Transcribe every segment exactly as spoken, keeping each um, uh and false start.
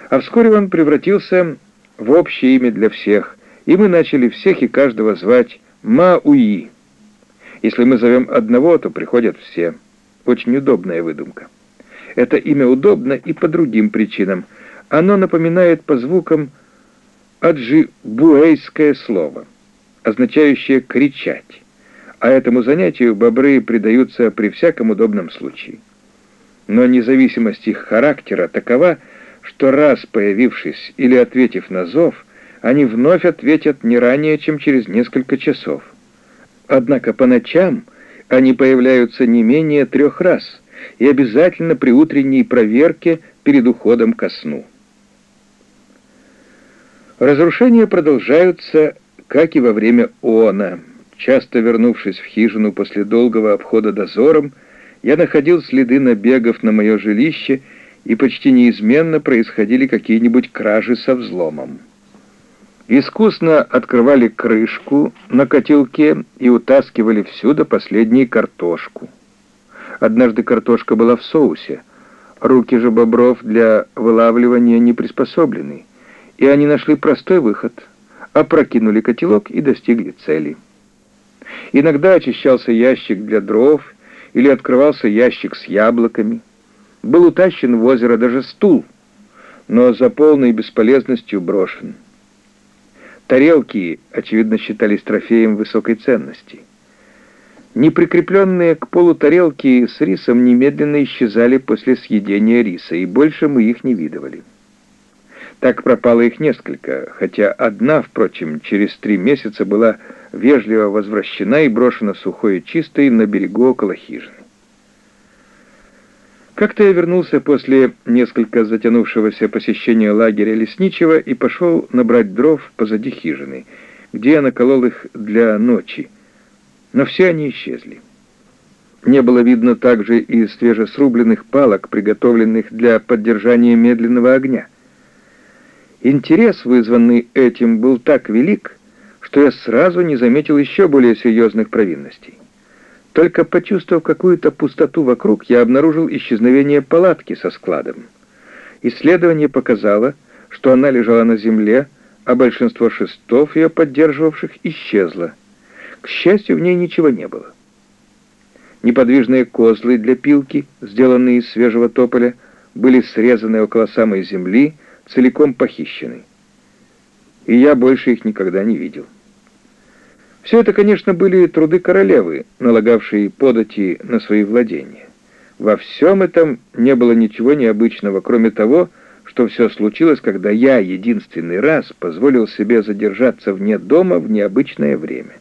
А вскоре он превратился в общее имя для всех, и мы начали всех и каждого звать Мауи. Если мы зовем одного, то приходят все. Очень удобная выдумка. Это имя удобно и по другим причинам. Оно напоминает по звукам аджибуэйское слово, означающее «кричать». А этому занятию бобры предаются при всяком удобном случае. Но независимость их характера такова, что раз появившись или ответив на зов, они вновь ответят не ранее, чем через несколько часов. Однако по ночам они появляются не менее трех раз и обязательно при утренней проверке перед уходом ко сну. Разрушения продолжаются, как и во время она. Часто вернувшись в хижину после долгого обхода дозором, я находил следы набегов на мое жилище, и почти неизменно происходили какие-нибудь кражи со взломом. Искусно открывали крышку на котелке и утаскивали всюду последнюю картошку. Однажды картошка была в соусе, руки же бобров для вылавливания не приспособлены, и они нашли простой выход, опрокинули котелок и достигли цели. Иногда очищался ящик для дров или открывался ящик с яблоками. Был утащен в озеро даже стул, но за полной бесполезностью брошен. Тарелки, очевидно, считались трофеем высокой ценности. Неприкрепленные к полу тарелки с рисом немедленно исчезали после съедения риса, и больше мы их не видывали. Так пропало их несколько, хотя одна, впрочем, через три месяца была вежливо возвращена и брошена сухой и чистой на берегу около хижины. Как-то я вернулся после несколько затянувшегося посещения лагеря лесничего и пошел набрать дров позади хижины, где я наколол их для ночи, но все они исчезли. Не было видно также и свежесрубленных палок, приготовленных для поддержания медленного огня. Интерес, вызванный этим, был так велик, что я сразу не заметил еще более серьезных провинностей. Только почувствовав какую-то пустоту вокруг, я обнаружил исчезновение палатки со складом. Исследование показало, что она лежала на земле, а большинство шестов, ее поддерживавших, исчезло. К счастью, в ней ничего не было. Неподвижные козлы для пилки, сделанные из свежего тополя, были срезаны около самой земли, целиком похищены. И я больше их никогда не видел. Все это, конечно, были труды королевы, налагавшие подати на свои владения. Во всем этом не было ничего необычного, кроме того, что все случилось, когда я единственный раз позволил себе задержаться вне дома в необычное время.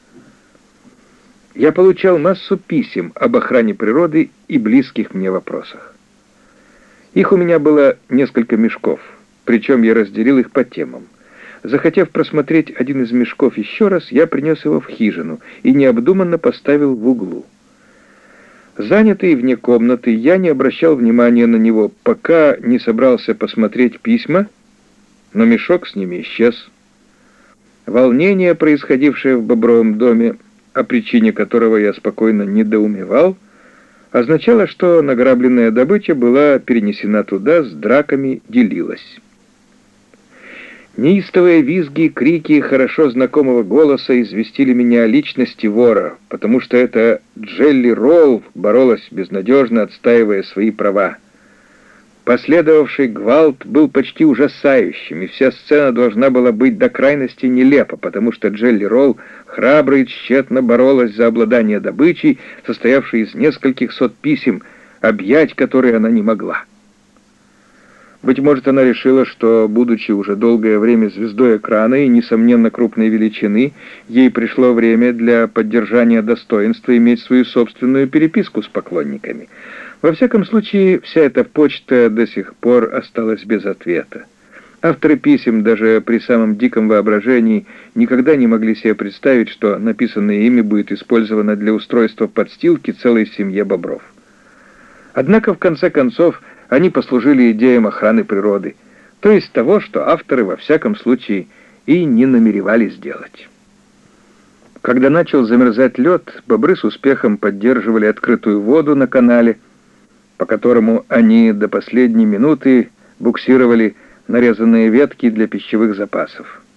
Я получал массу писем об охране природы и близких мне вопросах. Их у меня было несколько мешков, причем я разделил их по темам. Захотев просмотреть один из мешков еще раз, я принес его в хижину и необдуманно поставил в углу. Занятый вне комнаты, я не обращал внимания на него, пока не собрался посмотреть письма, но мешок с ними исчез. Волнение, происходившее в Бобровом доме, о причине которого я спокойно недоумевал, означало, что награбленная добыча была перенесена туда, с драками делилась. Неистовые визги и крики хорошо знакомого голоса известили меня о личности вора, потому что это Джелли Роу боролась безнадежно, отстаивая свои права. Последовавший гвалт был почти ужасающим, и вся сцена должна была быть до крайности нелепа, потому что Джелли Роу храбро и тщетно боролась за обладание добычей, состоявшей из нескольких сот писем, объять которые она не могла. Быть может, она решила, что, будучи уже долгое время звездой экрана и, несомненно, крупной величины, ей пришло время для поддержания достоинства иметь свою собственную переписку с поклонниками. Во всяком случае, вся эта почта до сих пор осталась без ответа. Авторы писем, даже при самом диком воображении, никогда не могли себе представить, что написанное ими будет использовано для устройства подстилки целой семье бобров. Однако, в конце концов, они послужили идеям охраны природы, то есть того, что авторы во всяком случае и не намеревались делать. Когда начал замерзать лед, бобры с успехом поддерживали открытую воду на канале, по которому они до последней минуты буксировали нарезанные ветки для пищевых запасов.